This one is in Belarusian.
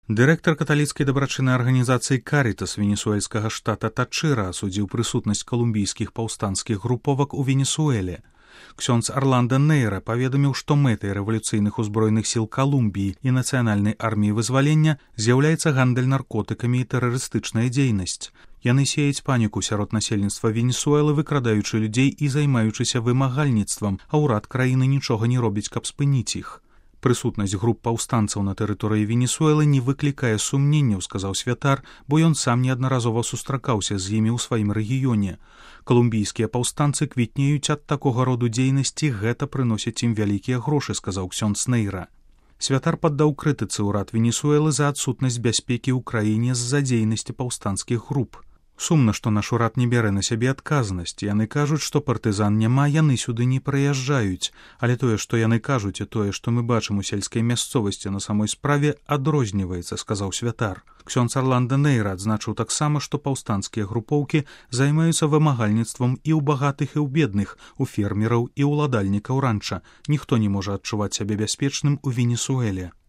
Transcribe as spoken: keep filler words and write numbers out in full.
Дырэктар каталіцкай дабрачыннай арганізацыі «Карітас» венесуэльскага штата Тачыра асудзіў прысутнасць калумбійскіх паўстанцкіх груповак у Венесуэле. Ксёндз Арландо Нейра паведаміў, што мэтай рэвалюцыйных узброеных сіл Калумбіі і нацыянальнай арміі вызвалення з'яўляецца гандаль наркотыкамі і тэрарыстычная дзейнасць. Яны сеяць паніку сярод насельніцтва Венесуэлы, выкрадаючы людзей і займаючыся вымагальніцтвам, а ўрад краіны нічога не робіць, каб спыніць іх. Прысутнасць груп паўстанцаў на тэрыторыі Венесуэлы не выклікае сумненняў, сказаў святар, бо ён сам неаднаразова сустракаўся з імі ў сваім рэгіёне. Калумбійскія паўстанцы квітнеюць ад такога роду дзейнасці, гэта прыносіць ім вялікія грошы, сказаў ксёндз Нейра. Святар паддаў крытыцы ўрад Венесуэлы за адсутнасць бяспекі ў краіне з-за дзейнасці паўстанцкіх груп. Сумна, што наш урад не бярэ на сябе адказнасць. Яны кажуць, што партызан няма, яны сюды не прыязджаюць. Але тое, што яны кажуць, і тое, што мы бачым у сельскай мясцовасці на самой справе, адрозніваецца, сказаў святар. Ксёндз Арландо Нейра адзначыў таксама, што паўстанцкія групоўкі займаюцца вымагальніцтвам і ў багатых, і ў бедных, у фермераў і ўладальнікаў ранча. Ніхто не можа адчуваць сябе бяспечным у Венесуэле.